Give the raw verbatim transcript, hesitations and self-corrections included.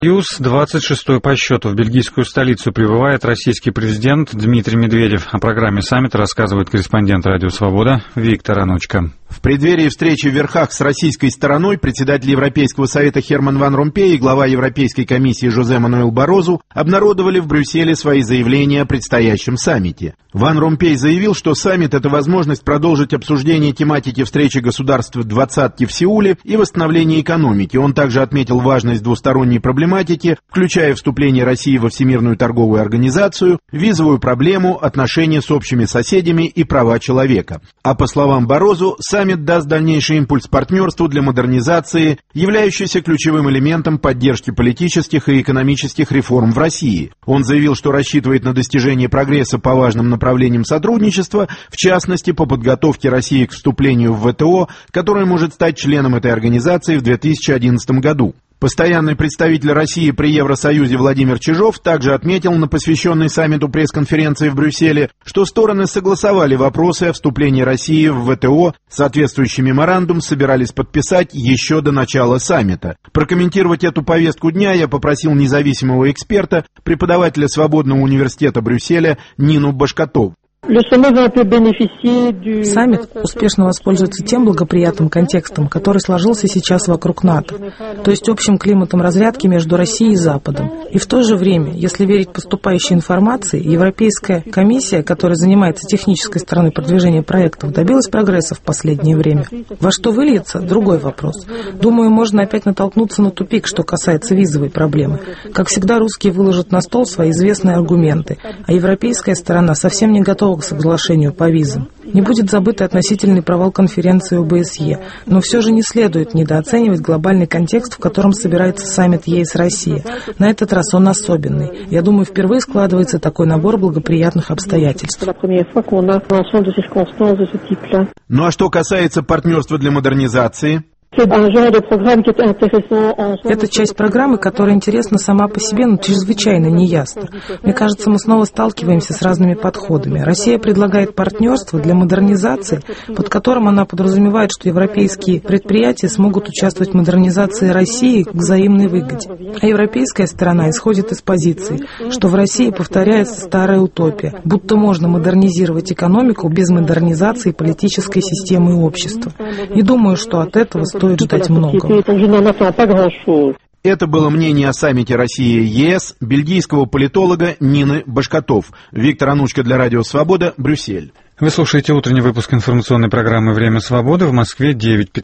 Союз двадцать шестой по счету. В бельгийскую столицу прибывает российский президент Дмитрий Медведев. О программе саммита рассказывает корреспондент «Радио Свобода» Виктор Анучко. В преддверии встречи в Верхах с российской стороной председатель Европейского совета Херман Ван Ромпей и глава Европейской комиссии Жозе Мануэль Барозу обнародовали в Брюсселе свои заявления о предстоящем саммите. Ван Ромпей заявил, что саммит – это возможность продолжить обсуждение тематики встречи государств двадцатки в Сеуле и восстановления экономики. Он также отметил важность двусторонней проблематики, включая вступление России во Всемирную торговую организацию, визовую проблему, отношения с общими соседями и права человека. А по словам Барозу, саммит даст дальнейший импульс партнерству для модернизации, являющийся ключевым элементом поддержки политических и экономических реформ в России. Он заявил, что рассчитывает на достижение прогресса по важным направлениям сотрудничества, в частности, по подготовке России к вступлению в вэ тэ о, которая может стать членом этой организации в две тысячи одиннадцатом году. Постоянный представитель России при Евросоюзе Владимир Чижов также отметил на посвященной саммиту пресс-конференции в Брюсселе, что стороны согласовали вопросы о вступлении России в вэ тэ о, соответствующий меморандум собирались подписать еще до начала саммита. Прокомментировать эту повестку дня я попросил независимого эксперта, преподавателя Свободного университета Брюсселя Нину Башкатову. Саммит успешно воспользуется тем благоприятным контекстом, который сложился сейчас вокруг НАТО, то есть общим климатом разрядки между Россией и Западом. И в то же время, если верить поступающей информации, Европейская комиссия, которая занимается технической стороной продвижения проектов, добилась прогресса в последнее время. Во что выльется – другой вопрос. Думаю, можно опять натолкнуться на тупик, что касается визовой проблемы. Как всегда, русские выложат на стол свои известные аргументы, а европейская сторона совсем не готова к соглашению по визам. Не будет забыт и относительный провал конференции о бэ эс е, но все же не следует недооценивать глобальный контекст, в котором собирается саммит е эс Россия. На этот раз он особенный. Я думаю, впервые складывается такой набор благоприятных обстоятельств. Ну а что касается партнерства для модернизации? Это часть программы, которая интересна сама по себе, но чрезвычайно неясна. Мне кажется, мы снова сталкиваемся с разными подходами. Россия предлагает партнерство для модернизации, под которым она подразумевает, что европейские предприятия смогут участвовать в модернизации России к взаимной выгоде. А европейская сторона исходит из позиции, что в России повторяется старая утопия, будто можно модернизировать экономику без модернизации политической системы и общества. Не думаю, что от этого стоит ждать многого. Это было мнение о саммите Россия-е эс бельгийского политолога Нины Башкатов. Виктор Анучко для Радио Свобода, Брюссель. Вы слушаете утренний выпуск информационной программы «Время свободы». В Москве девять пятнадцать.